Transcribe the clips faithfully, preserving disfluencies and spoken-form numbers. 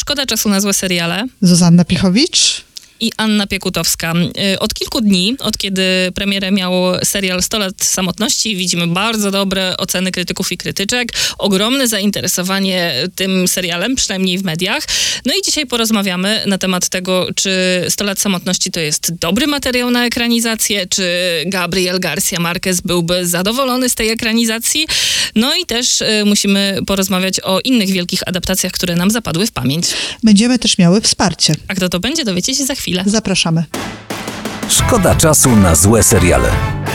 Szkoda czasu na złe seriale. Zuzanna Piechowicz I Anna Piekutowska. Od kilku dni, od kiedy premierę miał serial sto lat samotności, widzimy bardzo dobre oceny krytyków i krytyczek, ogromne zainteresowanie tym serialem, przynajmniej w mediach. No i dzisiaj porozmawiamy na temat tego, czy sto lat samotności to jest dobry materiał na ekranizację, czy Gabriel Garcia Marquez byłby zadowolony z tej ekranizacji. No i też y, musimy porozmawiać o innych wielkich adaptacjach, które nam zapadły w pamięć. Będziemy też miały wsparcie. A kto to będzie, dowiecie się za chwilę. Zapraszamy. Szkoda czasu na złe seriale.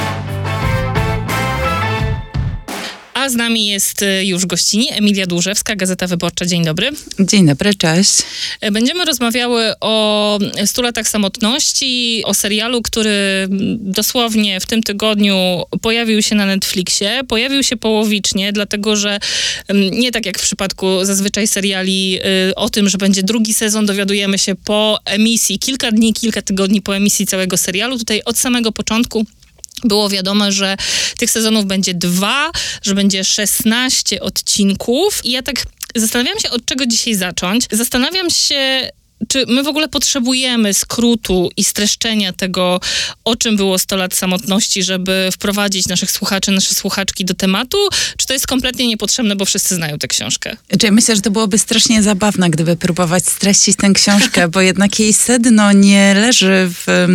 A z nami jest już gościni Emilia Dłużewska, Gazeta Wyborcza. Dzień dobry. Dzień dobry, cześć. Będziemy rozmawiały o stu latach samotności, o serialu, który dosłownie w tym tygodniu pojawił się na Netflixie. Pojawił się połowicznie, dlatego że nie tak jak w przypadku zazwyczaj seriali o tym, że będzie drugi sezon, dowiadujemy się po emisji, kilka dni, kilka tygodni po emisji całego serialu. Tutaj od samego początku było wiadomo, że tych sezonów będzie dwa, że będzie szesnaście odcinków. I ja tak zastanawiam się, od czego dzisiaj zacząć. Zastanawiam się, czy my w ogóle potrzebujemy skrótu i streszczenia tego, o czym było sto lat samotności, żeby wprowadzić naszych słuchaczy, nasze słuchaczki do tematu, czy to jest kompletnie niepotrzebne, bo wszyscy znają tę książkę? Znaczy, myślę, że to byłoby strasznie zabawne, gdyby próbować streścić tę książkę, bo jednak jej sedno nie leży w...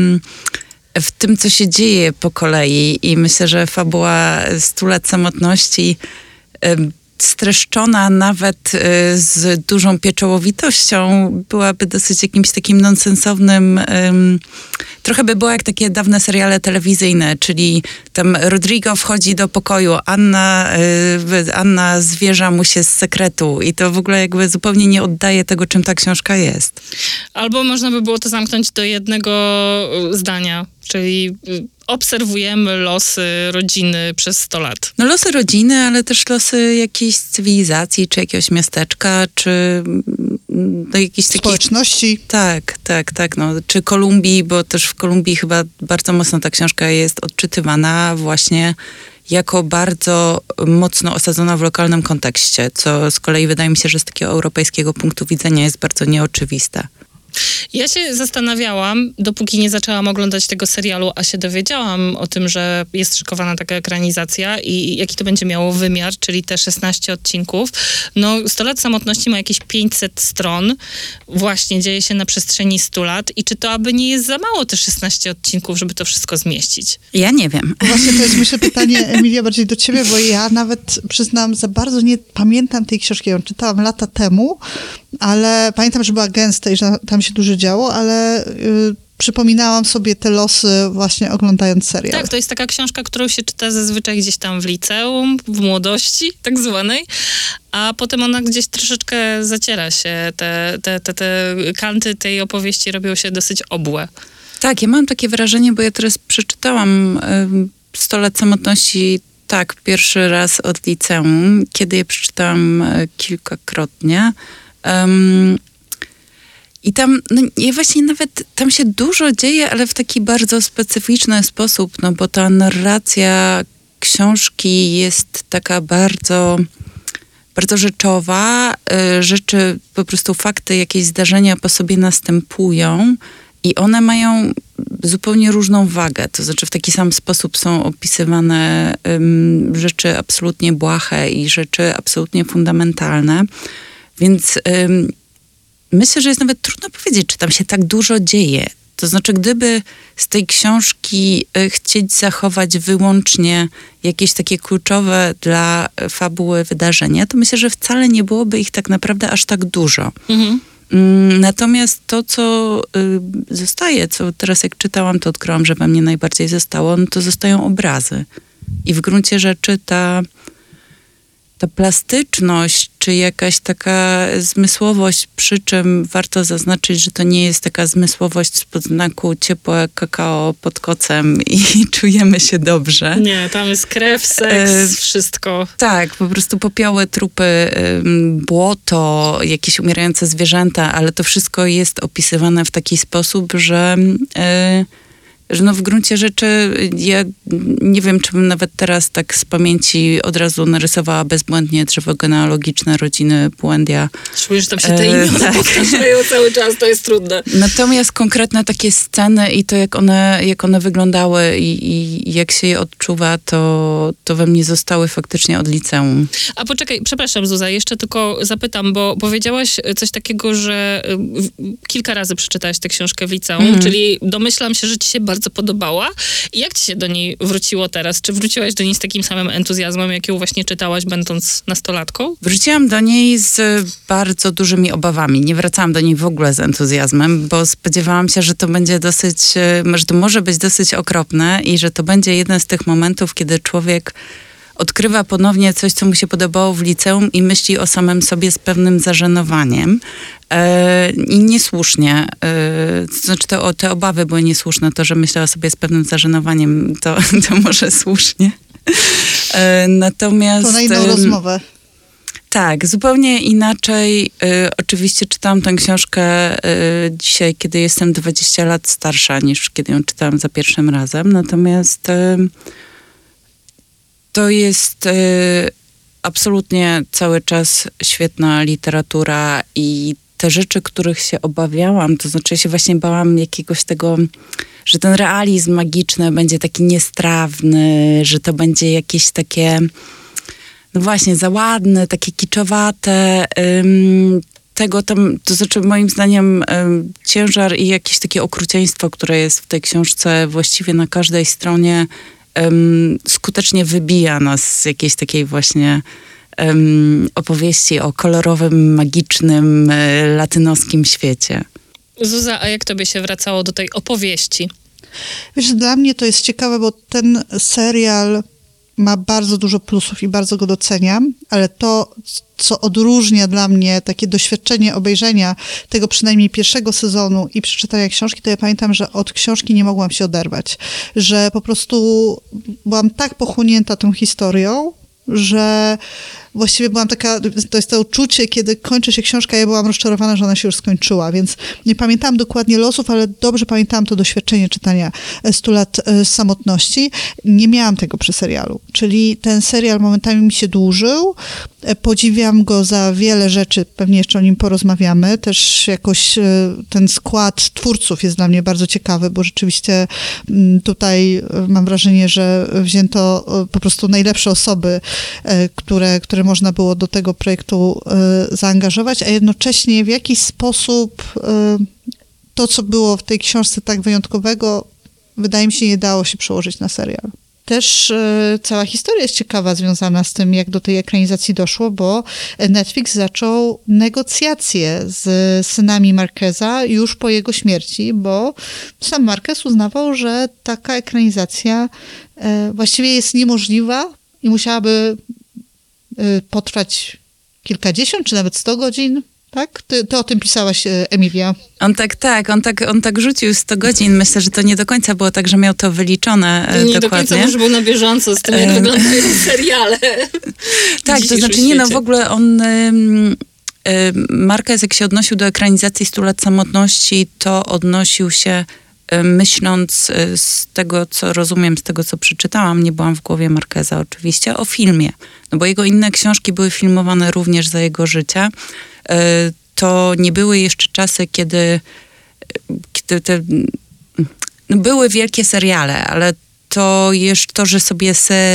w tym, co się dzieje po kolei, i myślę, że fabuła stu lat samotności y, streszczona nawet y, z dużą pieczołowitością byłaby dosyć jakimś takim nonsensownym, y, trochę by było jak takie dawne seriale telewizyjne, czyli tam Rodrigo wchodzi do pokoju, Anna, y, Anna zwierza mu się z sekretu i to w ogóle jakby zupełnie nie oddaje tego, czym ta książka jest. Albo można by było to zamknąć do jednego zdania, czyli obserwujemy losy rodziny przez sto lat. No losy rodziny, ale też losy jakiejś cywilizacji, czy jakiegoś miasteczka, czy no, jakiejś takiej... Społeczności. Tak, tak, tak. No. Czy Kolumbii, bo też w Kolumbii chyba bardzo mocno ta książka jest odczytywana właśnie jako bardzo mocno osadzona w lokalnym kontekście, co z kolei wydaje mi się, że z takiego europejskiego punktu widzenia jest bardzo nieoczywiste. Ja się zastanawiałam, dopóki nie zaczęłam oglądać tego serialu, a się dowiedziałam o tym, że jest szykowana taka ekranizacja i jaki to będzie miało wymiar, czyli te szesnaście odcinków. No, sto lat samotności ma jakieś pięćset stron. Właśnie dzieje się na przestrzeni stu lat. I czy to aby nie jest za mało te szesnaście odcinków, żeby to wszystko zmieścić? Ja nie wiem. Właśnie to jest, myślę, pytanie, Emilia, bardziej do ciebie, bo ja nawet, przyznam, za bardzo nie pamiętam tej książki. Ja ją czytałam lata temu, ale pamiętam, że była gęsta i że tam się dużo działo, ale y, przypominałam sobie te losy właśnie oglądając serial. Tak, to jest taka książka, którą się czyta zazwyczaj gdzieś tam w liceum, w młodości tak zwanej, a potem ona gdzieś troszeczkę zaciera się. Te, te, te, te kanty tej opowieści robią się dosyć obłe. Tak, ja mam takie wrażenie, bo ja teraz przeczytałam y, sto lat samotności tak, pierwszy raz od liceum, kiedy je przeczytałam y, kilkakrotnie. Um, I tam, no ja właśnie nawet, tam się dużo dzieje, ale w taki bardzo specyficzny sposób, no bo ta narracja książki jest taka bardzo, bardzo rzeczowa. Y, rzeczy, po prostu fakty, jakieś zdarzenia po sobie następują i one mają zupełnie różną wagę. To znaczy w taki sam sposób są opisywane um, rzeczy absolutnie błahe i rzeczy absolutnie fundamentalne. Więc ym, myślę, że jest nawet trudno powiedzieć, czy tam się tak dużo dzieje. To znaczy, gdyby z tej książki y, chcieć zachować wyłącznie jakieś takie kluczowe dla fabuły wydarzenia, to myślę, że wcale nie byłoby ich tak naprawdę aż tak dużo. Mhm. Ym, natomiast to, co y, zostaje, co teraz jak czytałam, to odkryłam, że we mnie najbardziej zostało, no to zostają obrazy. I w gruncie rzeczy ta... ta plastyczność, czy jakaś taka zmysłowość, przy czym warto zaznaczyć, że to nie jest taka zmysłowość spod znaku ciepłe kakao pod kocem i czujemy się dobrze. Nie, tam jest krew, seks, e, wszystko. Tak, po prostu popioły, trupy, błoto, jakieś umierające zwierzęta, ale to wszystko jest opisywane w taki sposób, że... Y, że no w gruncie rzeczy ja nie wiem, czy bym nawet teraz tak z pamięci od razu narysowała bezbłędnie drzewo genealogiczne rodziny Buendia. Czuję, że tam się te imiona tak. powtarzają cały czas, to jest trudne. Natomiast konkretne takie sceny i to, jak one, jak one wyglądały i, i jak się je odczuwa, to, to we mnie zostały faktycznie od liceum. A poczekaj, przepraszam Zuza, jeszcze tylko zapytam, bo powiedziałaś coś takiego, że kilka razy przeczytałaś tę książkę w liceum, mm. czyli domyślam się, że ci się bardzo podobała. I jak ci się do niej wróciło teraz? Czy wróciłaś do niej z takim samym entuzjazmem, jak ją właśnie czytałaś, będąc nastolatką? Wróciłam do niej z bardzo dużymi obawami. Nie wracałam do niej w ogóle z entuzjazmem, bo spodziewałam się, że to będzie dosyć, że to może być dosyć okropne i że to będzie jeden z tych momentów, kiedy człowiek odkrywa ponownie coś, co mu się podobało w liceum i myśli o samym sobie z pewnym zażenowaniem. E, I niesłusznie. E, to znaczy te, o, te obawy były niesłuszne. To, że myślała sobie z pewnym zażenowaniem, to, to może słusznie. E, natomiast... To na inną e, rozmowę. Tak, zupełnie inaczej. E, oczywiście czytałam tę książkę e, dzisiaj, kiedy jestem dwadzieścia lat starsza, niż kiedy ją czytałam za pierwszym razem. Natomiast... E, To jest y, absolutnie cały czas świetna literatura i te rzeczy, których się obawiałam, to znaczy ja się właśnie bałam jakiegoś tego, że ten realizm magiczny będzie taki niestrawny, że to będzie jakieś takie, no właśnie, za ładne, takie kiczowate. Ym, tego tam, to znaczy moim zdaniem ym, ciężar i jakieś takie okrucieństwo, które jest w tej książce właściwie na każdej stronie, Um, skutecznie wybija nas z jakiejś takiej właśnie um, opowieści o kolorowym, magicznym, y, latynoskim świecie. Zuza, a jak tobie się wracało do tej opowieści? Wiesz, dla mnie to jest ciekawe, bo ten serial ma bardzo dużo plusów i bardzo go doceniam, ale to, co odróżnia dla mnie takie doświadczenie obejrzenia tego przynajmniej pierwszego sezonu i przeczytania książki, to ja pamiętam, że od książki nie mogłam się oderwać. Że po prostu byłam tak pochłonięta tą historią, że właściwie byłam taka, to jest to uczucie, kiedy kończy się książka, ja byłam rozczarowana, że ona się już skończyła, więc nie pamiętałam dokładnie losów, ale dobrze pamiętałam to doświadczenie czytania stu lat samotności. Nie miałam tego przy serialu, czyli ten serial momentami mi się dłużył, podziwiam go za wiele rzeczy, pewnie jeszcze o nim porozmawiamy, też jakoś ten skład twórców jest dla mnie bardzo ciekawy, bo rzeczywiście tutaj mam wrażenie, że wzięto po prostu najlepsze osoby, które, które można było do tego projektu y, zaangażować, a jednocześnie w jakiś sposób y, to, co było w tej książce tak wyjątkowego, wydaje mi się, nie dało się przełożyć na serial. Też y, cała historia jest ciekawa związana z tym, jak do tej ekranizacji doszło, bo Netflix zaczął negocjacje z synami Marqueza już po jego śmierci, bo sam Marquez uznawał, że taka ekranizacja y, właściwie jest niemożliwa i musiałaby potrwać kilkadziesiąt, czy nawet sto godzin, tak? Ty, ty o tym pisałaś, Emilia. On tak, tak, on tak, on tak rzucił sto godzin. Myślę, że to nie do końca było tak, że miał to wyliczone nie dokładnie. Nie do końca może był na bieżąco z tym, jak wyglądają seriale. Tak, to znaczy nie, no w ogóle on... Ym, Marquez, jak się odnosił do ekranizacji stu lat samotności, to odnosił się myśląc z tego, co rozumiem, z tego, co przeczytałam, nie byłam w głowie Marqueza oczywiście, o filmie. No bo jego inne książki były filmowane również za jego życia. To nie były jeszcze czasy, kiedy, kiedy te, no były wielkie seriale, ale to jeszcze to, że sobie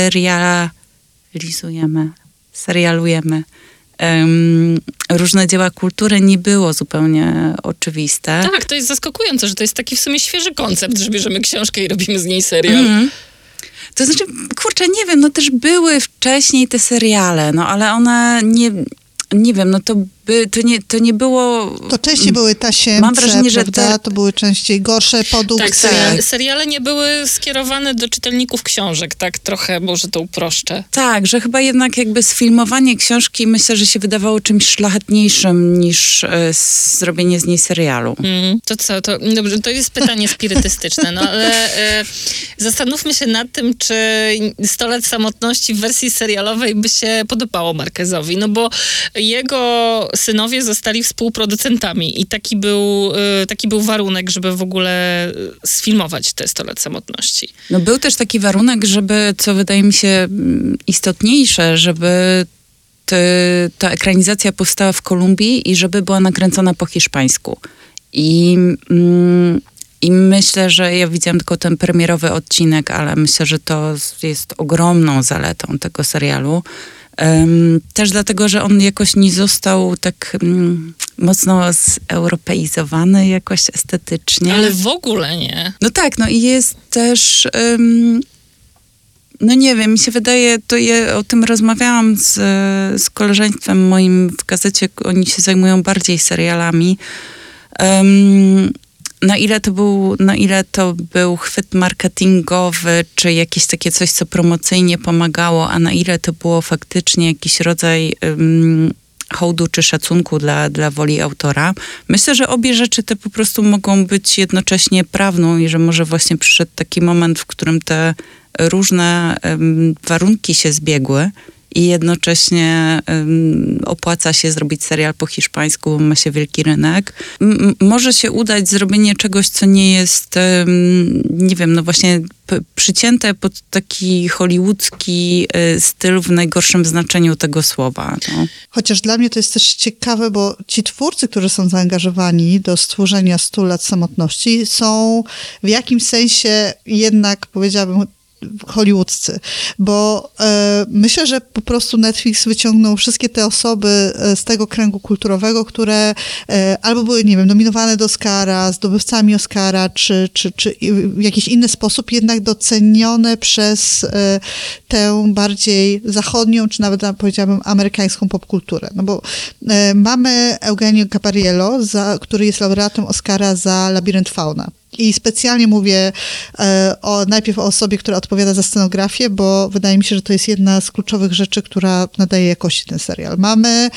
serializujemy, serialujemy Um, różne dzieła kultury, nie było zupełnie oczywiste. Tak, to jest zaskakujące, że to jest taki w sumie świeży koncept, że bierzemy książkę i robimy z niej serial. Mm. To znaczy, kurczę, nie wiem, no też były wcześniej te seriale, no ale one nie... Nie wiem, no to, by, to, nie, to nie było... To częściej były tasiemce, mam wrażenie, że prawda? te... To były częściej gorsze podukcje. Tak, seriale, seriale nie były skierowane do czytelników książek, tak trochę, może to uproszczę. Tak, że chyba jednak jakby sfilmowanie książki myślę, że się wydawało czymś szlachetniejszym niż e, zrobienie z niej serialu. Mm, to co, to dobrze, to jest pytanie spirytystyczne, no ale e, zastanówmy się nad tym, czy sto lat samotności w wersji serialowej by się podobało Marquezowi, no bo jego synowie zostali współproducentami i taki był, taki był warunek, żeby w ogóle sfilmować te sto lat samotności. No był też taki warunek, żeby, co wydaje mi się istotniejsze, żeby ty, ta ekranizacja powstała w Kolumbii i żeby była nakręcona po hiszpańsku. I, mm, I myślę, że ja widziałam tylko ten premierowy odcinek, ale myślę, że to jest ogromną zaletą tego serialu. Um, też dlatego, że on jakoś nie został tak um, mocno zeuropeizowany jakoś estetycznie. Ale w ogóle nie. No tak, no i jest też... Um, no nie wiem, mi się wydaje, to ja o tym rozmawiałam z, z koleżeństwem moim w gazecie, oni się zajmują bardziej serialami. Um, na ile to był, na ile to był chwyt marketingowy, czy jakieś takie coś, co promocyjnie pomagało, a na ile to było faktycznie jakiś rodzaj um, hołdu czy szacunku dla, dla woli autora. Myślę, że obie rzeczy te po prostu mogą być jednocześnie prawdą i że może właśnie przyszedł taki moment, w którym te różne um, warunki się zbiegły i jednocześnie um, opłaca się zrobić serial po hiszpańsku, bo ma się wielki rynek. M- może się udać zrobienie czegoś, co nie jest, um, nie wiem, no właśnie p- przycięte pod taki hollywoodzki y, styl w najgorszym znaczeniu tego słowa. No. Chociaż dla mnie to jest też ciekawe, bo ci twórcy, którzy są zaangażowani do stworzenia stu lat samotności, są w jakimś sensie jednak, powiedziałabym, hollywoodzcy, bo e, myślę, że po prostu Netflix wyciągnął wszystkie te osoby z tego kręgu kulturowego, które e, albo były, nie wiem, nominowane do Oscara, zdobywcami Oscara, czy, czy, czy w jakiś inny sposób jednak docenione przez e, tę bardziej zachodnią, czy nawet powiedziałabym amerykańską popkulturę. No bo e, mamy Eugenio Gabriello, za, który jest laureatem Oscara za Labirynt Fauna. I specjalnie mówię e, o, najpierw o osobie, która odpowiada za scenografię, bo wydaje mi się, że to jest jedna z kluczowych rzeczy, która nadaje jakości ten serial. Mamy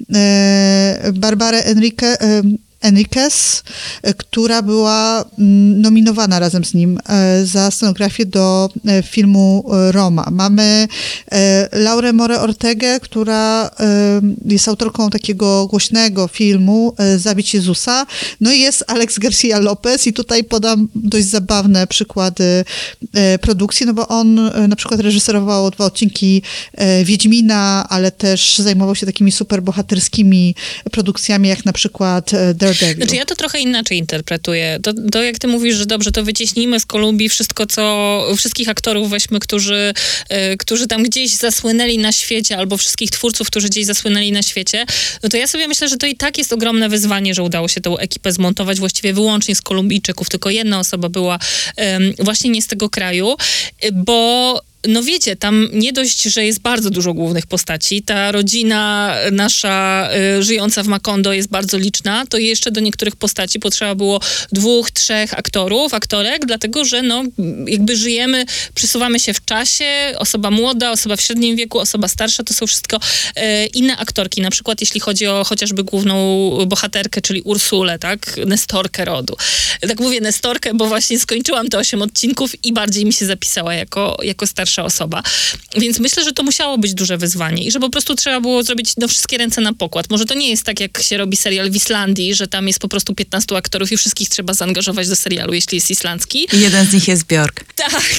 e, Barbarę Enrique, e, Enriquez, która była nominowana razem z nim za scenografię do filmu Roma. Mamy Laurę Morę Ortegę, która jest autorką takiego głośnego filmu Zabić Jezusa. No i jest Alex Garcia Lopez i tutaj podam dość zabawne przykłady produkcji, no bo on na przykład reżyserował dwa odcinki Wiedźmina, ale też zajmował się takimi superbohaterskimi produkcjami, jak na przykład Daredevil. Znaczy ja to trochę inaczej interpretuję. To, to jak ty mówisz, że dobrze, to wycieśnijmy z Kolumbii wszystko, co, wszystkich aktorów weźmy, którzy, y, którzy tam gdzieś zasłynęli na świecie, albo wszystkich twórców, którzy gdzieś zasłynęli na świecie, no to ja sobie myślę, że to i tak jest ogromne wyzwanie, że udało się tę ekipę zmontować właściwie wyłącznie z Kolumbijczyków. Tylko jedna osoba była y, właśnie nie z tego kraju, y, bo no wiecie, tam nie dość, że jest bardzo dużo głównych postaci, ta rodzina nasza y, żyjąca w Macondo jest bardzo liczna, to jeszcze do niektórych postaci potrzeba było dwóch, trzech aktorów, aktorek, dlatego, że no jakby żyjemy, przesuwamy się w czasie, osoba młoda, osoba w średnim wieku, osoba starsza, to są wszystko y, inne aktorki, na przykład jeśli chodzi o chociażby główną bohaterkę, czyli Ursulę, tak, Nestorkę rodu. Tak mówię Nestorkę, bo właśnie skończyłam te osiem odcinków i bardziej mi się zapisała jako, jako starsza osoba. Więc myślę, że to musiało być duże wyzwanie i że po prostu trzeba było zrobić no, wszystkie ręce na pokład. Może to nie jest tak, jak się robi serial w Islandii, że tam jest po prostu piętnastu aktorów i wszystkich trzeba zaangażować do serialu, jeśli jest islandzki. I jeden z nich jest Björk. Tak.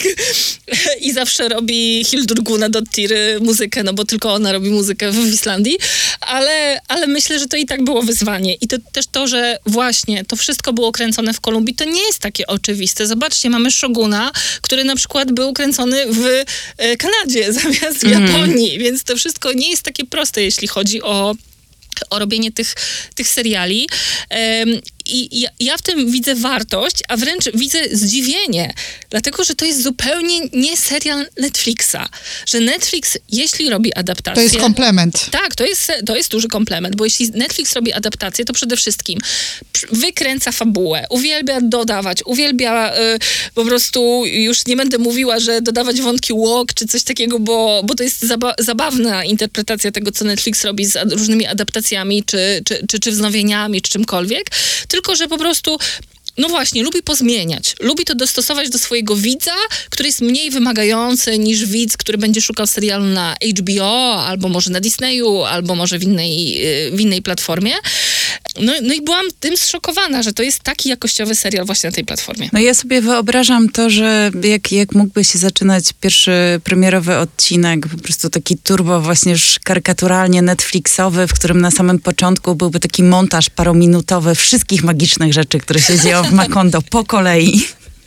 I zawsze robi Hildur Guðnadóttir muzykę, no bo tylko ona robi muzykę w Islandii. Ale, ale myślę, że to i tak było wyzwanie. I to też to, że właśnie to wszystko było kręcone w Kolumbii, to nie jest takie oczywiste. Zobaczcie, mamy Shoguna, który na przykład był kręcony w Kanadzie zamiast w Mm. Japonii, więc to wszystko nie jest takie proste, jeśli chodzi o o robienie tych, tych seriali. Um, I ja, ja w tym widzę wartość, a wręcz widzę zdziwienie, dlatego, że to jest zupełnie nie serial Netflixa. Że Netflix, jeśli robi adaptację... To jest komplement. Tak, to jest, to jest duży komplement, bo jeśli Netflix robi adaptację, to przede wszystkim wykręca fabułę, uwielbia dodawać, uwielbia y, po prostu, już nie będę mówiła, że dodawać wątki walk czy coś takiego, bo, bo to jest zaba- zabawna interpretacja tego, co Netflix robi z ad- różnymi adaptacjami, czy, czy, czy, czy wznowieniami, czy czymkolwiek, tylko że po prostu no właśnie, lubi pozmieniać. Lubi to dostosować do swojego widza, który jest mniej wymagający niż widz, który będzie szukał serialu na H B O, albo może na Disneyu, albo może w innej, w innej platformie. No, no i byłam tym zszokowana, że to jest taki jakościowy serial właśnie na tej platformie. No ja sobie wyobrażam to, że jak, jak mógłby się zaczynać pierwszy premierowy odcinek, po prostu taki turbo właśnie już karykaturalnie Netflixowy, w którym na samym początku byłby taki montaż parominutowy wszystkich magicznych rzeczy, które się dzieją w Macondo po kolei.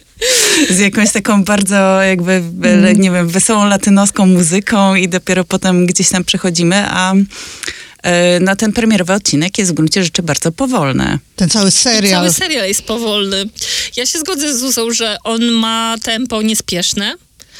Z jakąś taką bardzo jakby, mm. nie wiem, wesołą latynoską muzyką i dopiero potem gdzieś tam przechodzimy, a no ten premierowy odcinek jest w gruncie rzeczy bardzo powolny. Ten cały serial. I cały serial jest powolny. Ja się zgodzę z Zuzą, że on ma tempo niespieszne,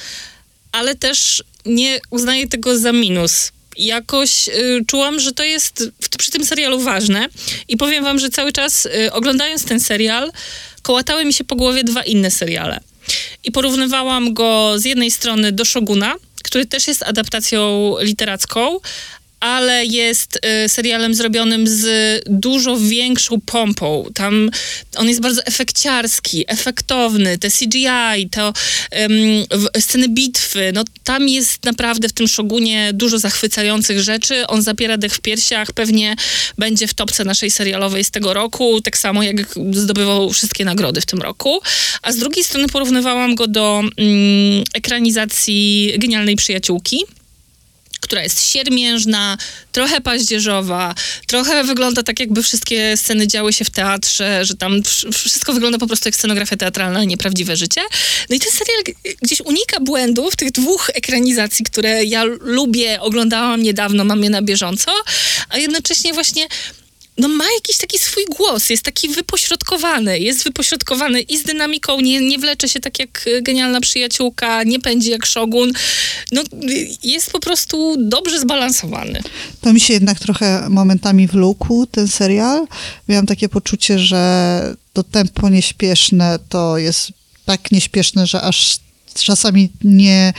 ale też nie uznaję tego za minus. Jakoś y, czułam, że to jest w, przy tym serialu ważne i powiem wam, że cały czas y, oglądając ten serial kołatały mi się po głowie dwa inne seriale. I porównywałam go z jednej strony do Shoguna, który też jest adaptacją literacką, ale jest y, serialem zrobionym z dużo większą pompą. Tam on jest bardzo efekciarski, efektowny, te C G I, to ym, sceny bitwy, no tam jest naprawdę w tym Shogunie dużo zachwycających rzeczy. On zapiera dech w piersiach, pewnie będzie w topce naszej serialowej z tego roku, tak samo jak zdobywał wszystkie nagrody w tym roku. A z drugiej strony porównywałam go do ym, ekranizacji Genialnej Przyjaciółki, która jest siermiężna, trochę paździerzowa, trochę wygląda tak, jakby wszystkie sceny działy się w teatrze, że tam wszystko wygląda po prostu jak scenografia teatralna, a nie prawdziwe życie. No i ten serial gdzieś unika błędów tych dwóch ekranizacji, które ja lubię, oglądałam niedawno, mam je na bieżąco, a jednocześnie właśnie no ma jakiś taki swój głos, jest taki wypośrodkowany, jest wypośrodkowany i z dynamiką, nie, nie wlecze się tak jak Genialna Przyjaciółka, nie pędzi jak Shogun, no jest po prostu dobrze zbalansowany. To mi się jednak trochę momentami wlókł ten serial. Miałam takie poczucie, że to tempo nieśpieszne to jest tak nieśpieszne, że aż czasami nie...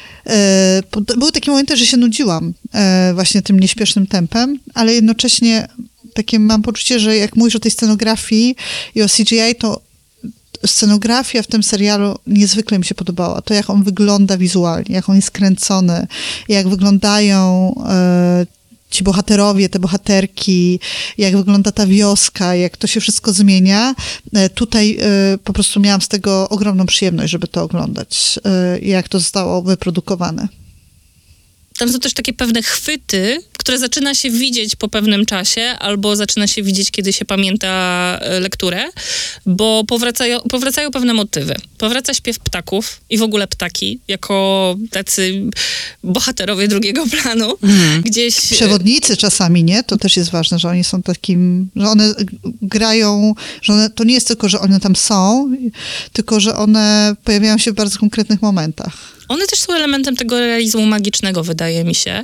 Były takie momenty, że się nudziłam właśnie tym nieśpiesznym tempem, ale jednocześnie takie mam poczucie, że jak mówisz o tej scenografii i o C G I, to scenografia w tym serialu niezwykle mi się podobała. To, jak on wygląda wizualnie, jak on jest kręcony, jak wyglądają e, ci bohaterowie, te bohaterki, jak wygląda ta wioska, jak to się wszystko zmienia. E, tutaj e, po prostu miałam z tego ogromną przyjemność, żeby to oglądać, e, jak to zostało wyprodukowane. Tam są też takie pewne chwyty, które zaczyna się widzieć po pewnym czasie, albo zaczyna się widzieć, kiedy się pamięta lekturę, bo powracają, powracają pewne motywy. Powraca śpiew ptaków i w ogóle ptaki, jako tacy bohaterowie drugiego planu. Mm. Gdzieś... Przewodnicy czasami, nie? To też jest ważne, że oni są takim, że one grają, że one, to nie jest tylko, że one tam są, tylko, że one pojawiają się w bardzo konkretnych momentach. One też są elementem tego realizmu magicznego, wydaje mi się,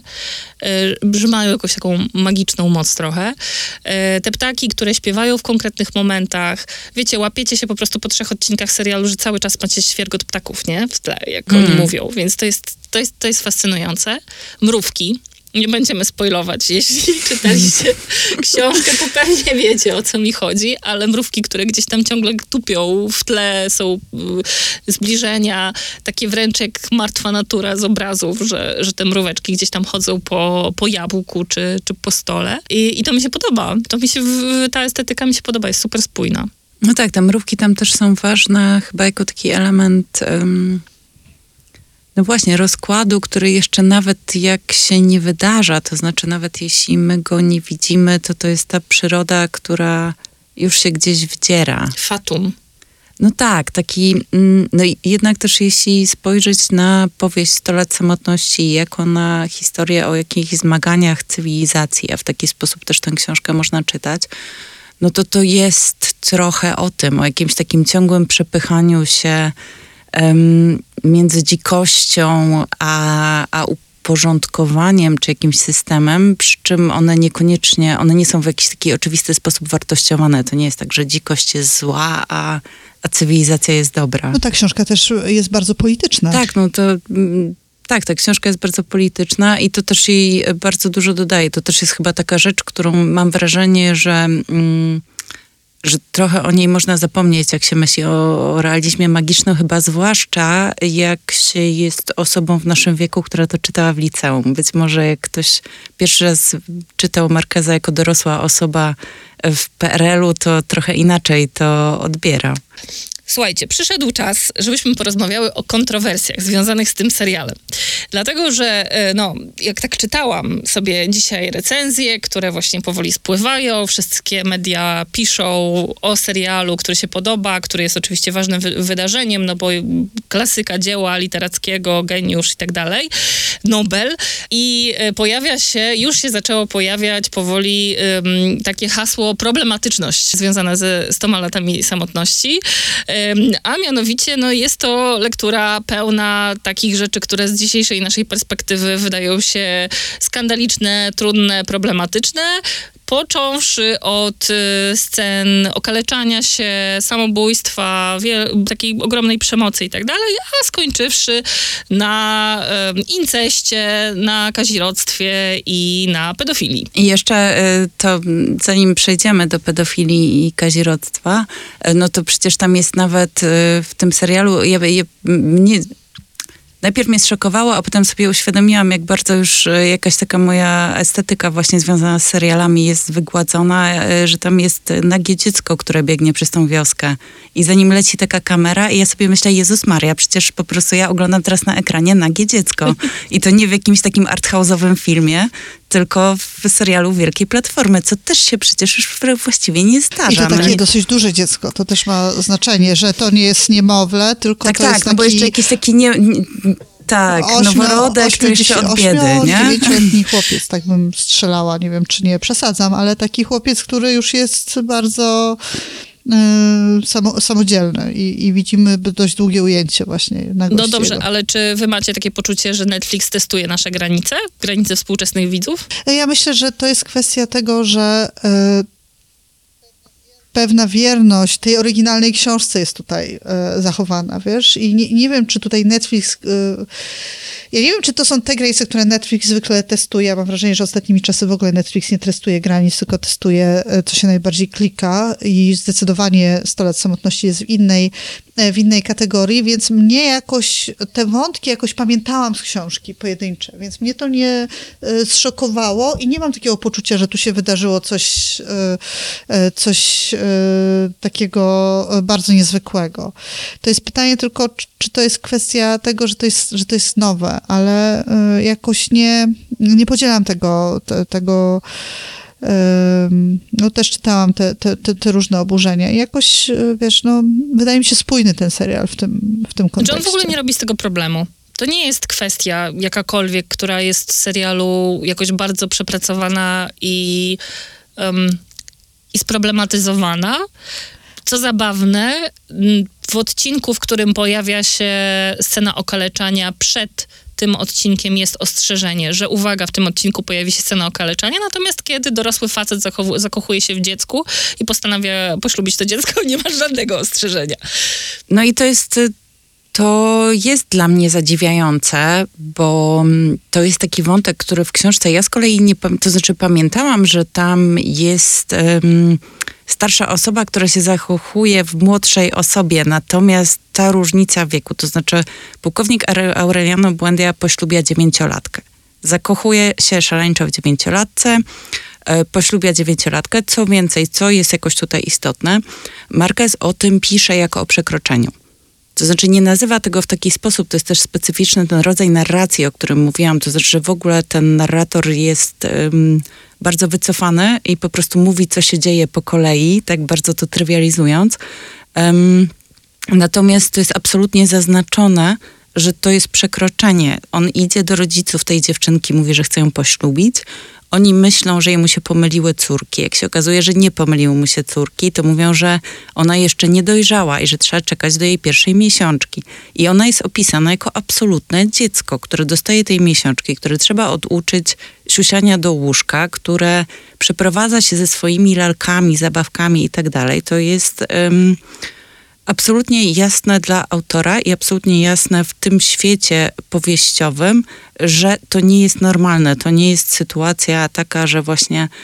że mają jakąś taką magiczną moc trochę. Te ptaki, które śpiewają w konkretnych momentach, wiecie, łapiecie się po prostu po trzech odcinkach serialu, że cały czas macie świergot ptaków, nie? W tle, jak mm. oni mówią, więc to jest, to jest, to jest fascynujące. Mrówki. Nie będziemy spoilować, jeśli czytaliście książkę, to pewnie wiecie, o co mi chodzi, ale mrówki, które gdzieś tam ciągle tupią w tle, są zbliżenia, takie wręcz jak martwa natura z obrazów, że, że te mróweczki gdzieś tam chodzą po, po jabłku czy, czy po stole. I, i to mi się podoba. To mi się, ta estetyka mi się podoba, jest super spójna. No tak, te mrówki tam też są ważne chyba jako taki element... Um... No właśnie, rozkładu, który jeszcze nawet jak się nie wydarza, to znaczy nawet jeśli my go nie widzimy, to to jest ta przyroda, która już się gdzieś wdziera. Fatum. No tak, taki, no jednak też jeśli spojrzeć na powieść sto lat samotności jako na historię o jakichś zmaganiach cywilizacji, a w taki sposób też tę książkę można czytać, no to to jest trochę o tym, o jakimś takim ciągłym przepychaniu się między dzikością a, a uporządkowaniem czy jakimś systemem, przy czym one niekoniecznie, one nie są w jakiś taki oczywisty sposób wartościowane. To nie jest tak, że dzikość jest zła, a, a cywilizacja jest dobra. No ta książka też jest bardzo polityczna. Tak, no to... Tak, ta książka jest bardzo polityczna i to też jej bardzo dużo dodaje. To też jest chyba taka rzecz, którą mam wrażenie, że... Mm, że trochę o niej można zapomnieć, jak się myśli o, o realizmie magicznym, chyba zwłaszcza jak się jest osobą w naszym wieku, która to czytała w liceum. Być może jak ktoś pierwszy raz czytał Marqueza jako dorosła osoba w P R L u, to trochę inaczej to odbiera. Słuchajcie, przyszedł czas, żebyśmy porozmawiały o kontrowersjach związanych z tym serialem. Dlatego, że no, jak tak czytałam sobie dzisiaj recenzje, które właśnie powoli spływają, wszystkie media piszą o serialu, który się podoba, który jest oczywiście ważnym wy- wydarzeniem, no bo klasyka dzieła literackiego, geniusz i tak dalej, Nobel. I pojawia się, już się zaczęło pojawiać powoli um, takie hasło problematyczność związana ze stoma latami samotności. A mianowicie no, jest to lektura pełna takich rzeczy, które z dzisiejszej naszej perspektywy wydają się skandaliczne, trudne, problematyczne, począwszy od y, scen okaleczania się, samobójstwa, wie, takiej ogromnej przemocy i tak dalej, a skończywszy na y, inceście, na kazirodztwie i na pedofilii. I jeszcze y, to, zanim przejdziemy do pedofilii i kazirodztwa, y, no to przecież tam jest nawet y, w tym serialu, ja, ja, mnie... Najpierw mnie zszokowało, a potem sobie uświadomiłam, jak bardzo już jakaś taka moja estetyka właśnie związana z serialami jest wygładzona, że tam jest nagie dziecko, które biegnie przez tą wioskę. I za nim leci taka kamera i ja sobie myślę, Jezus Maria, przecież po prostu ja oglądam teraz na ekranie nagie dziecko. I to nie w jakimś takim arthouse'owym filmie, tylko w serialu Wielkiej Platformy, co też się przecież już właściwie nie zdarza. I to takie no. dosyć duże dziecko, to też ma znaczenie, że to nie jest niemowlę, tylko tak, to tak, jest no taki... bo jeszcze jakiś taki nie... Tak, ośmio, noworodek, który jeszcze od biedy, nie? dziewięcioletni chłopiec, tak bym strzelała, nie wiem, czy nie przesadzam, ale taki chłopiec, który już jest bardzo y, samo, samodzielny i, i widzimy dość długie ujęcie właśnie na gości No dobrze, jego. ale czy wy macie takie poczucie, że Netflix testuje nasze granice? Granice współczesnych widzów? Ja myślę, że to jest kwestia tego, że y, pewna wierność tej oryginalnej książce jest tutaj e, zachowana, wiesz? I nie, nie wiem, czy tutaj Netflix... E, ja nie wiem, czy to są te granice, które Netflix zwykle testuje. Ja mam wrażenie, że ostatnimi czasy w ogóle Netflix nie testuje granic, tylko testuje, e, co się najbardziej klika i zdecydowanie sto lat samotności jest w innej, e, w innej kategorii, więc mnie jakoś, te wątki jakoś pamiętałam z książki pojedyncze, więc mnie to nie e, zszokowało i nie mam takiego poczucia, że tu się wydarzyło coś, e, e, coś e, takiego bardzo niezwykłego. To jest pytanie tylko, czy, czy to jest kwestia tego, że to jest, że to jest nowe, ale y, jakoś nie, nie podzielam tego, te, tego y, no też czytałam te, te, te, te różne oburzenia i jakoś, y, wiesz, no wydaje mi się spójny ten serial w tym, w tym kontekście. Czy on w ogóle nie robi z tego problemu? To nie jest kwestia jakakolwiek, która jest w serialu jakoś bardzo przepracowana i um, i sproblematyzowana. Co zabawne, w odcinku, w którym pojawia się scena okaleczania przed tym odcinkiem jest ostrzeżenie, że uwaga, w tym odcinku pojawi się scena okaleczania, natomiast kiedy dorosły facet zachow- zakochuje się w dziecku i postanawia poślubić to dziecko, nie ma żadnego ostrzeżenia. No i to jest... To jest dla mnie zadziwiające, bo to jest taki wątek, który w książce ja z kolei nie, to znaczy pamiętałam, że tam jest um, starsza osoba, która się zakochuje w młodszej osobie, natomiast ta różnica wieku, to znaczy pułkownik Aureliano Buendia poślubia dziewięciolatkę. Zakochuje się szaleńczo w dziewięciolatce, poślubia dziewięciolatkę. Co więcej, co jest jakoś tutaj istotne, Marquez o tym pisze jako o przekroczeniu. To znaczy nie nazywa tego w taki sposób, to jest też specyficzny ten rodzaj narracji, o którym mówiłam, to znaczy, że w ogóle ten narrator jest um, bardzo wycofany i po prostu mówi, co się dzieje po kolei, tak bardzo to trywializując. Um, natomiast to jest absolutnie zaznaczone, że to jest przekroczenie. On idzie do rodziców tej dziewczynki, mówi, że chce ją poślubić. Oni myślą, że jemu się pomyliły córki. Jak się okazuje, że nie pomyliły mu się córki, to mówią, że ona jeszcze nie dojrzała i że trzeba czekać do jej pierwszej miesiączki. I ona jest opisana jako absolutne dziecko, które dostaje tej miesiączki, które trzeba oduczyć siusiania do łóżka, które przeprowadza się ze swoimi lalkami, zabawkami i tak dalej. To jest... Um, absolutnie jasne dla autora i absolutnie jasne w tym świecie powieściowym, że to nie jest normalne. To nie jest sytuacja taka, że właśnie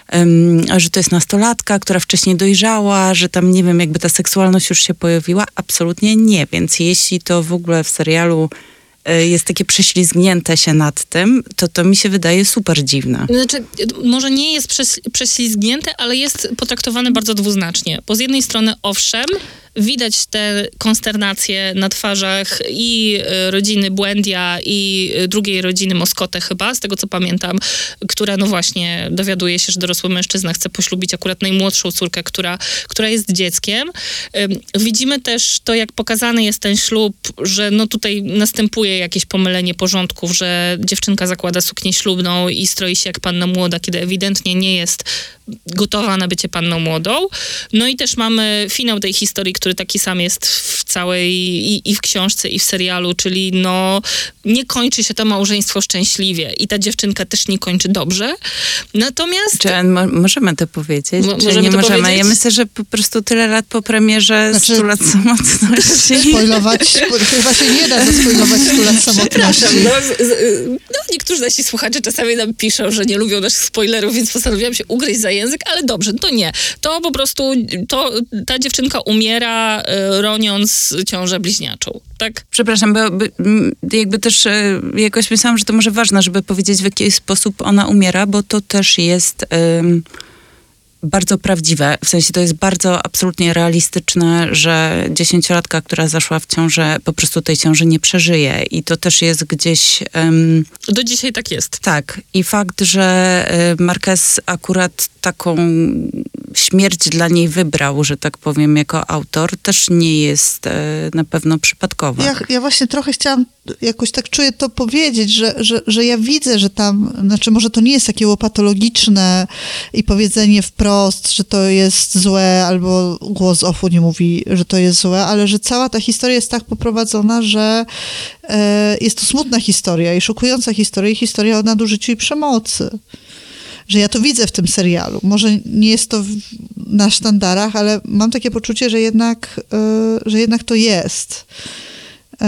um, że to jest nastolatka, która wcześniej dojrzała, że tam, nie wiem, jakby ta seksualność już się pojawiła. Absolutnie nie, więc jeśli to w ogóle w serialu jest takie prześlizgnięte się nad tym, to to mi się wydaje super dziwne. Znaczy, może nie jest przes- prześlizgnięte, ale jest potraktowane bardzo dwuznacznie. Bo z jednej strony, owszem, widać te konsternacje na twarzach i rodziny Błędia, i drugiej rodziny Moskote chyba, z tego co pamiętam, która no właśnie dowiaduje się, że dorosły mężczyzna chce poślubić akurat najmłodszą córkę, która, która jest dzieckiem. Widzimy też to, jak pokazany jest ten ślub, że no tutaj następuje jakieś pomylenie porządków, że dziewczynka zakłada suknię ślubną i stroi się jak panna młoda, kiedy ewidentnie nie jest gotowa na bycie panną młodą. No i też mamy finał tej historii, który taki sam jest w całej i, i w książce, i w serialu, czyli no nie kończy się to małżeństwo szczęśliwie i ta dziewczynka też nie kończy dobrze. Natomiast... Czy mo- możemy to powiedzieć? Mo- czy możemy nie to możemy? powiedzieć? Ja myślę, że po prostu tyle lat po premierze Znaczy, stu lat samotności. Spoilować, chyba się nie da zaspoilować stu lat samotności. No, z, z, no, niektórzy nasi słuchacze czasami nam piszą, że nie lubią naszych spoilerów, więc postanowiłam się ugryźć za język, ale dobrze, to nie. To po prostu, to, ta dziewczynka umiera, y, roniąc ciążę bliźniaczą, tak? Przepraszam, bo bo jakby też e, jakoś myślałam, że to może ważne, żeby powiedzieć, w jaki sposób ona umiera, bo to też jest em, bardzo prawdziwe. W sensie to jest bardzo absolutnie realistyczne, że dziesięciolatka, która zaszła w ciążę, po prostu tej ciąży nie przeżyje. I to też jest gdzieś... em, Do dzisiaj tak jest. Tak. I fakt, że e, Marquez akurat taką śmierć dla niej wybrał, że tak powiem, jako autor, też nie jest e, na pewno przypadkowa. Ja, ja właśnie trochę chciałam, jakoś tak czuję to powiedzieć, że, że, że ja widzę, że tam, znaczy może to nie jest takie łopatologiczne i powiedzenie wprost, że to jest złe, albo głos ofu nie mówi, że to jest złe, ale że cała ta historia jest tak poprowadzona, że e, jest to smutna historia i szokująca historia i historia o nadużyciu i przemocy. Że ja to widzę w tym serialu. Może nie jest to w, na sztandarach, ale mam takie poczucie, że jednak, y, że jednak to jest y,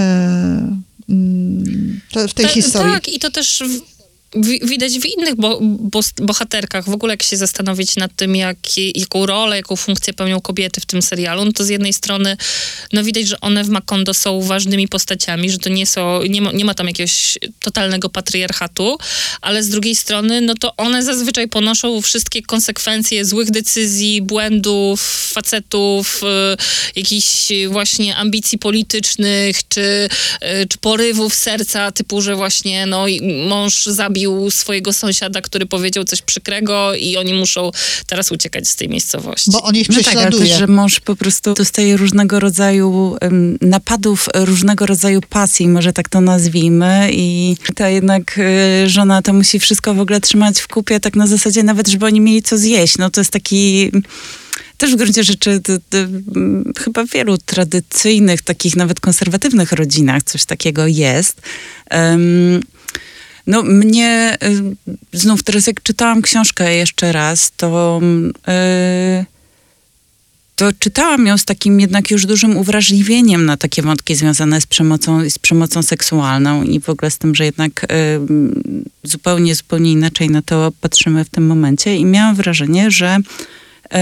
y, w tej Ta, historii. Tak, i to też w, w, widać w innych bo, bo, bohaterkach. W ogóle jak się zastanowić nad tym, jak, jaką rolę, jaką funkcję pełnią kobiety w tym serialu, no to z jednej strony no widać, że one w Macondo są ważnymi postaciami, że to nie są, nie ma, nie ma tam jakiegoś totalnego patriarchatu, ale z drugiej strony, no to one zazwyczaj ponoszą wszystkie konsekwencje złych decyzji, błędów, facetów, y, jakichś właśnie ambicji politycznych, czy, y, czy porywów serca, typu, że właśnie no, mąż zabił swojego sąsiada, który powiedział coś przykrego i oni muszą teraz uciekać z tej miejscowości. Bo on ich No tak, ale prześladuje. też, że mąż po prostu dostaje różnego rodzaju um, napadów, różnego rodzaju pasji, może tak to nazwijmy, i ta jednak y, żona to musi wszystko w ogóle trzymać w kupie, tak na zasadzie nawet, żeby oni mieli co zjeść. No to jest taki... Też w gruncie rzeczy to, to, chyba w wielu tradycyjnych, takich nawet konserwatywnych rodzinach coś takiego jest. Um, No mnie, y, znów teraz jak czytałam książkę jeszcze raz, to, y, to czytałam ją z takim jednak już dużym uwrażliwieniem na takie wątki związane z przemocą, z przemocą seksualną i w ogóle z tym, że jednak y, zupełnie, zupełnie inaczej na to patrzymy w tym momencie. I miałam wrażenie, że y,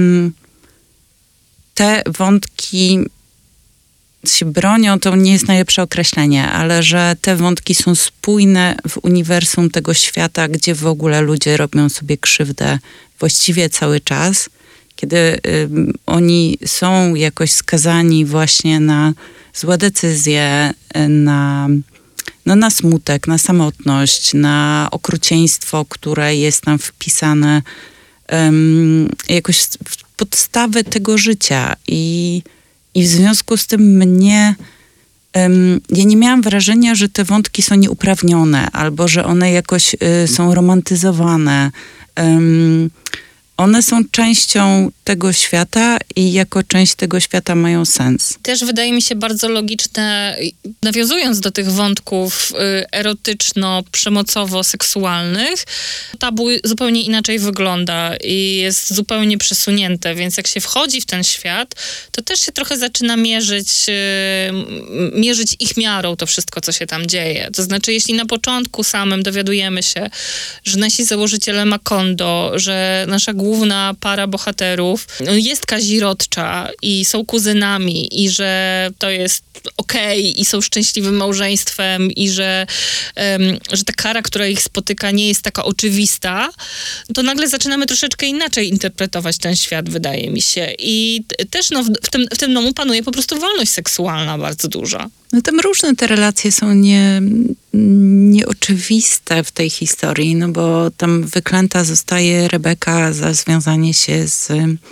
te wątki się bronią, to nie jest najlepsze określenie, ale że te wątki są spójne w uniwersum tego świata, gdzie w ogóle ludzie robią sobie krzywdę właściwie cały czas, kiedy y, oni są jakoś skazani właśnie na złe decyzje, na, no, na smutek, na samotność, na okrucieństwo, które jest tam wpisane um, jakoś w podstawę tego życia. I I w związku z tym mnie, um, ja nie miałam wrażenia, że te wątki są nieuprawnione, albo że one jakoś y, są romantyzowane. Um, one są częścią tego świata i jako część tego świata mają sens. Też wydaje mi się bardzo logiczne, nawiązując do tych wątków erotyczno-przemocowo-seksualnych, tabu zupełnie inaczej wygląda i jest zupełnie przesunięte, więc jak się wchodzi w ten świat, to też się trochę zaczyna mierzyć, mierzyć ich miarą to wszystko, co się tam dzieje. To znaczy, jeśli na początku samym dowiadujemy się, że nasi założyciele Macondo, że nasza główna para bohaterów jest kazirodcza i są kuzynami i że to jest okej okay, i są szczęśliwym małżeństwem i że, um, że ta kara, która ich spotyka, nie jest taka oczywista, to nagle zaczynamy troszeczkę inaczej interpretować ten świat, wydaje mi się. I t- też no, w, w, tym, w tym domu panuje po prostu wolność seksualna bardzo duża. No tam różne te relacje są nie, nieoczywiste w tej historii, no bo tam wyklęta zostaje Rebeka za związanie się z,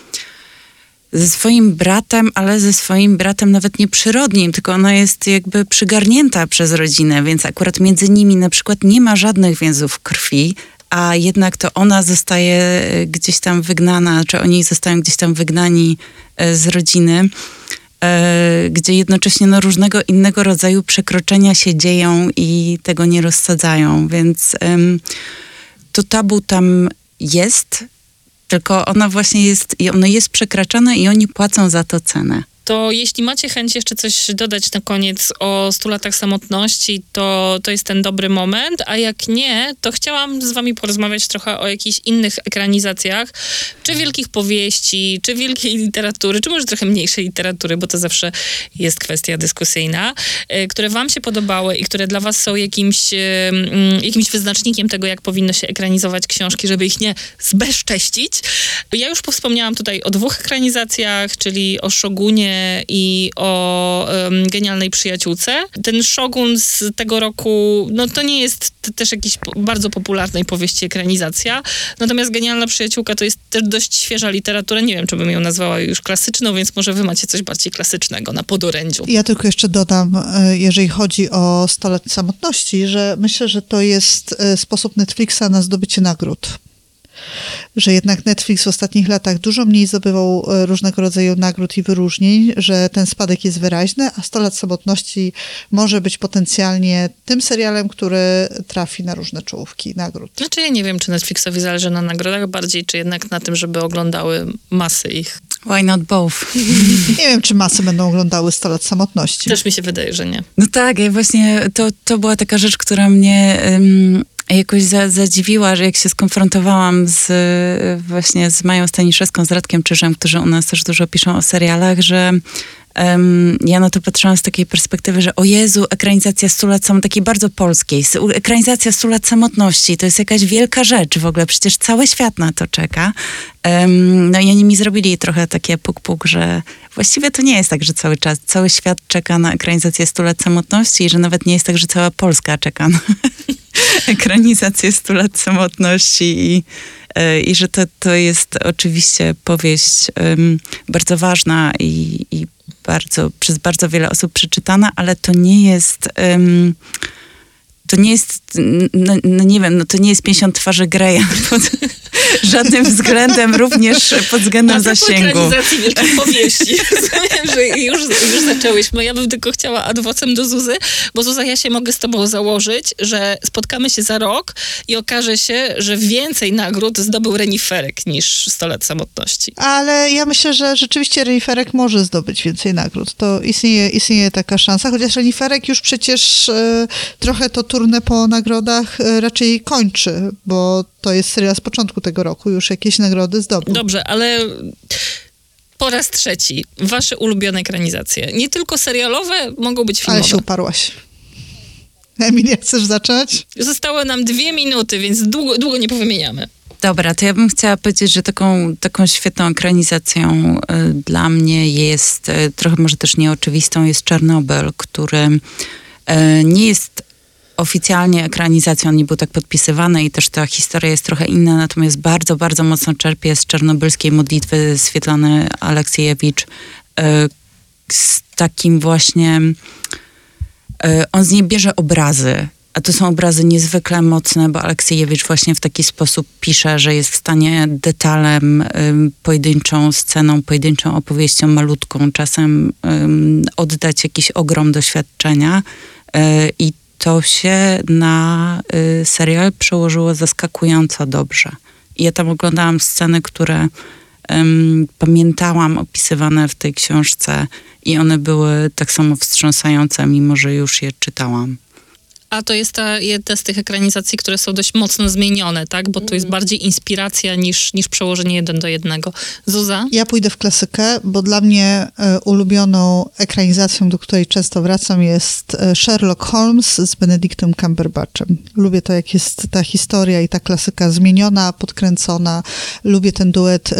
ze swoim bratem, ale ze swoim bratem nawet nie przyrodnim, tylko ona jest jakby przygarnięta przez rodzinę, więc akurat między nimi na przykład nie ma żadnych więzów krwi, a jednak to ona zostaje gdzieś tam wygnana, czy oni zostają gdzieś tam wygnani z rodziny, gdzie jednocześnie no, różnego innego rodzaju przekroczenia się dzieją i tego nie rozsadzają, więc um, to tabu tam jest, tylko ona właśnie jest, ono jest przekraczane i oni płacą za to cenę. To jeśli macie chęć jeszcze coś dodać na koniec o stu latach samotności, to, to jest ten dobry moment, a jak nie, to chciałam z wami porozmawiać trochę o jakichś innych ekranizacjach, czy wielkich powieści, czy wielkiej literatury, czy może trochę mniejszej literatury, bo to zawsze jest kwestia dyskusyjna, które wam się podobały i które dla was są jakimś, jakimś wyznacznikiem tego, jak powinno się ekranizować książki, żeby ich nie zbezcześcić. Ja już wspomniałam tutaj o dwóch ekranizacjach, czyli o Szogunie i o um, Genialnej przyjaciółce. Ten Szogun z tego roku, no to nie jest t- też jakiś po- bardzo popularnej powieści ekranizacja, natomiast Genialna przyjaciółka to jest też dość świeża literatura. Nie wiem, czy bym ją nazwała już klasyczną, więc może wy macie coś bardziej klasycznego na podorędziu. Ja tylko jeszcze dodam, jeżeli chodzi o sto lat samotności, że myślę, że to jest sposób Netflixa na zdobycie nagród. Że jednak Netflix w ostatnich latach dużo mniej zdobywał różnego rodzaju nagród i wyróżnień, że ten spadek jest wyraźny, a sto lat samotności może być potencjalnie tym serialem, który trafi na różne czołówki nagród. Znaczy ja nie wiem, czy Netflixowi zależy na nagrodach bardziej, czy jednak na tym, żeby oglądały masy ich. Why not both? Nie wiem, czy masy będą oglądały sto lat samotności. Też mi się wydaje, że nie. No tak, ja właśnie to, to była taka rzecz, która mnie um, jakoś za, zadziwiła, że jak się skonfrontowałam z właśnie z Mają Staniszewską, z Radkiem Czyżem, którzy u nas też dużo piszą o serialach, że um, ja na to patrzyłam z takiej perspektywy, że o Jezu, ekranizacja stu lat samotności, takiej bardzo polskiej, ekranizacja stu lat samotności, to jest jakaś wielka rzecz w ogóle, przecież cały świat na to czeka. Um, no i oni mi zrobili trochę takie puk-puk, że właściwie to nie jest tak, że cały czas, cały świat czeka na ekranizację stu lat samotności i że nawet nie jest tak, że cała Polska czeka na ekranizację stu lat samotności i, i że to, to jest oczywiście powieść um, bardzo ważna i, i bardzo, przez bardzo wiele osób przeczytana, ale to nie jest um, to nie jest, no, no nie wiem, no to nie jest pięćdziesiąt twarzy Greya pod żadnym względem, również pod względem A zasięgu. A ekranizacji wielkiej powieści. Rozumiem, że już, już zaczęłyśmy. Ja bym tylko chciała ad vocem do Zuzy, bo Zuza, ja się mogę z tobą założyć, że spotkamy się za rok i okaże się, że więcej nagród zdobył Reniferek niż sto lat samotności. Ale ja myślę, że rzeczywiście Reniferek może zdobyć więcej nagród. To istnieje, istnieje taka szansa, chociaż Reniferek już przecież e, trochę to turnę po nagrodach e, raczej kończy, bo to jest serial z początku tego roku, już jakieś nagrody zdobył. Dobrze, ale po raz trzeci, wasze ulubione ekranizacje. Nie tylko serialowe, mogą być filmowe. Ale się uparłaś. Emilia, chcesz zacząć? Zostały nam dwie minuty, więc długo, długo nie powymieniamy. Dobra, to ja bym chciała powiedzieć, że taką, taką świetną ekranizacją y, dla mnie jest, y, trochę może też nieoczywistą, jest Czarnobyl, który y, nie jest oficjalnie ekranizacją, nie był tak podpisywany i też ta historia jest trochę inna, natomiast bardzo, bardzo mocno czerpie z czarnobylskiej modlitwy Swietlany Aleksiejewicz, y, z takim właśnie, y, on z niej bierze obrazy, A to są obrazy niezwykle mocne, bo Aleksiejewicz właśnie w taki sposób pisze, że jest w stanie detalem, ym, pojedynczą sceną, pojedynczą opowieścią malutką czasem ym, oddać jakiś ogrom doświadczenia yy, i to się na y, serial przełożyło zaskakująco dobrze. I ja tam oglądałam sceny, które ym, pamiętałam opisywane w tej książce i one były tak samo wstrząsające, mimo że już je czytałam. A to jest ta jedna z tych ekranizacji, które są dość mocno zmienione, tak? Bo to jest bardziej inspiracja niż, niż przełożenie jeden do jednego. Zuza? Ja pójdę w klasykę, bo dla mnie e, ulubioną ekranizacją, do której często wracam, jest e, Sherlock Holmes z Benedictem Cumberbatchem. Lubię to, jak jest ta historia i ta klasyka zmieniona, podkręcona. Lubię ten duet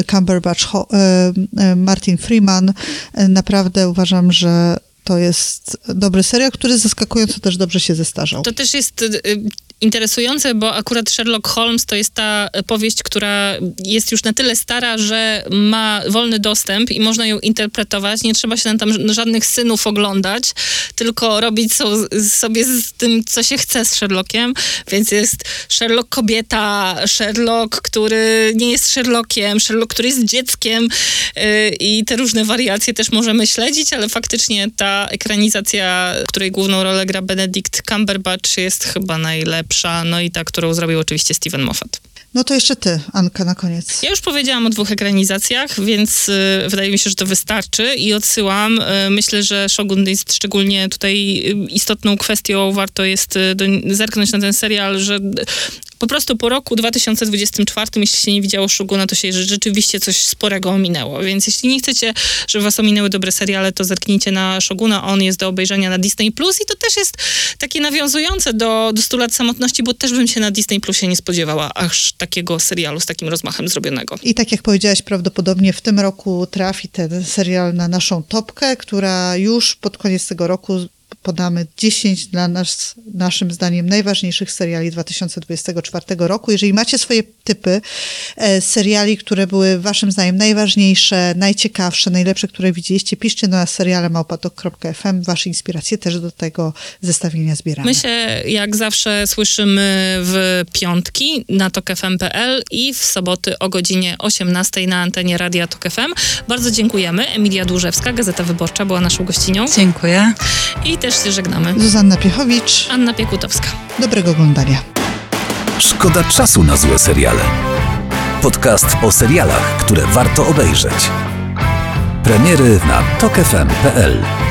Cumberbatch-Martin Freeman. E, naprawdę uważam, że to jest dobry serial, który zaskakująco też dobrze się zestarzał. To też jest y, interesujące, bo akurat Sherlock Holmes to jest ta powieść, która jest już na tyle stara, że ma wolny dostęp i można ją interpretować. Nie trzeba się tam żadnych synów oglądać, tylko robić so, sobie z tym, co się chce z Sherlockiem. Więc jest Sherlock kobieta, Sherlock, który nie jest Sherlockiem, Sherlock, który jest dzieckiem yy, i te różne wariacje też możemy śledzić, ale faktycznie ta ekranizacja, której główną rolę gra Benedict Cumberbatch, jest chyba najlepsza, no i ta, którą zrobił oczywiście Steven Moffat. No to jeszcze ty, Anka, na koniec. Ja już powiedziałam o dwóch ekranizacjach, więc y, wydaje mi się, że to wystarczy i odsyłam. Y, myślę, że Shogun jest szczególnie tutaj y, istotną kwestią. Warto jest y, do, zerknąć na ten serial, że po prostu po roku dwa tysiące dwudziestym czwartym, jeśli się nie widziało Shoguna, to się rzeczywiście coś sporego ominęło. Więc jeśli nie chcecie, żeby was ominęły dobre seriale, to zerknijcie na Shoguna. On jest do obejrzenia na Disney Plus i to też jest takie nawiązujące do, do stu lat samotności, bo też bym się na Disney Plusie nie spodziewała aż takiego serialu z takim rozmachem zrobionego. I tak jak powiedziałaś, prawdopodobnie w tym roku trafi ten serial na naszą topkę, która już pod koniec tego roku podamy dziesięć dla nas, naszym zdaniem najważniejszych seriali dwa tysiące dwudziestego czwartego roku. Jeżeli macie swoje typy e, seriali, które były waszym zdaniem najważniejsze, najciekawsze, najlepsze, które widzieliście, piszcie do nas seriale małpatok kropka f m. Wasze inspiracje też do tego zestawienia zbieramy. My się jak zawsze słyszymy w piątki na tok f m kropka p l i w soboty o godzinie osiemnastej na antenie Radia Tok F M. Bardzo dziękujemy. Emilia Dłużewska, Gazeta Wyborcza, była naszą gościnią. Dziękuję. I też się żegnamy. Zuzanna Piechowicz. Anna Piekutowska. Dobrego oglądania. Szkoda czasu na złe seriale. Podcast o serialach, które warto obejrzeć. Premiery na tok f m kropka p l.